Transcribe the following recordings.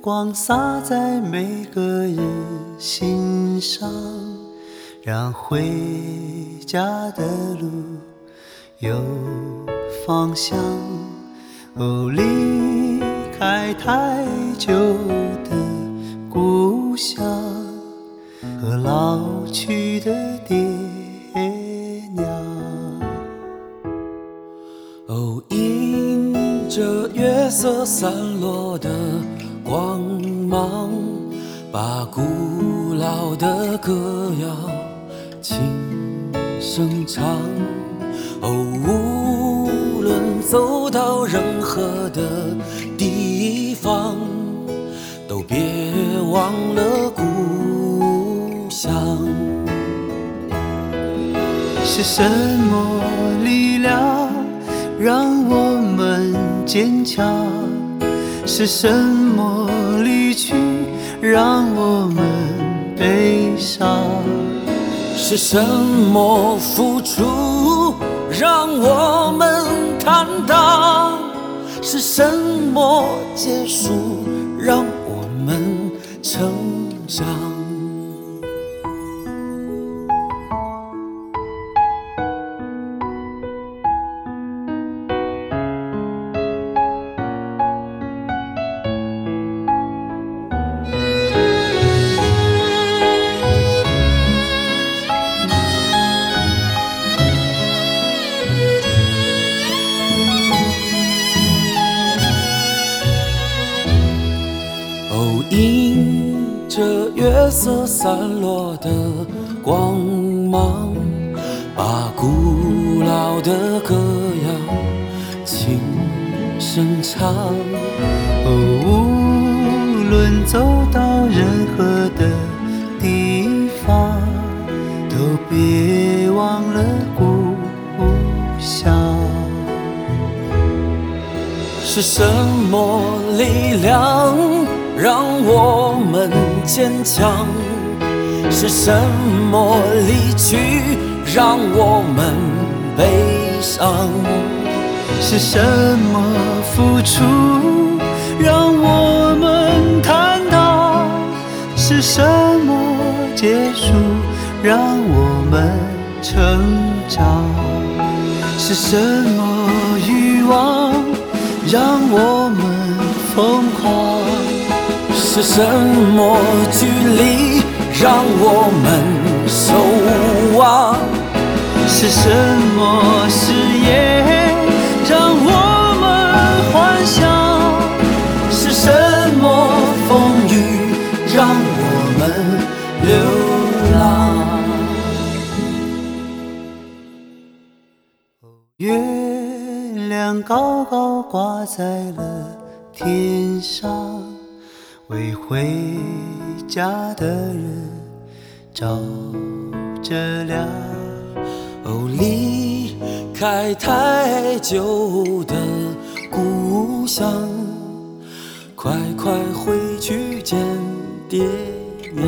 光洒在每个人心上，让回家的路有方向。哦，离开太久的故乡和老去的爹娘。 哦，迎着月色散落的光芒，把古老的歌谣轻声唱。哦，无论走到任何的地方，都别忘了故乡。 是什么力量让我们坚强？是什么离去让我们悲伤？ 是什么付出让我们坦荡？是什么结束让我们成长？哦，迎着月色散落的光芒，把古老的歌谣轻声唱。 哦，无论走到任何的地方，都别忘了故乡。 是什么力量让我们坚强？是什么离去让我们悲伤？ 是什么付出让我们坦荡？是什么结束让我们成长？是什么欲望让我们疯狂？ 是什么距离让我们守望？ 是什么誓言让我们幻想？ 是什么风雨让我们流浪？ 月亮高高挂在了天上，为回家的人照着亮。 哦，离开太久的故乡，快快回去见爹娘。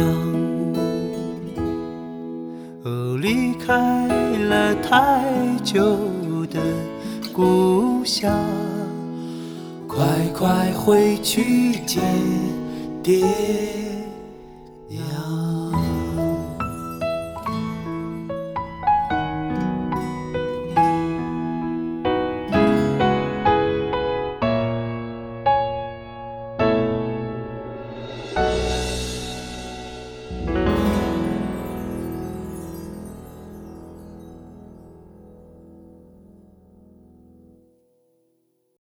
哦，离开了太久的故乡， 快快回去见爹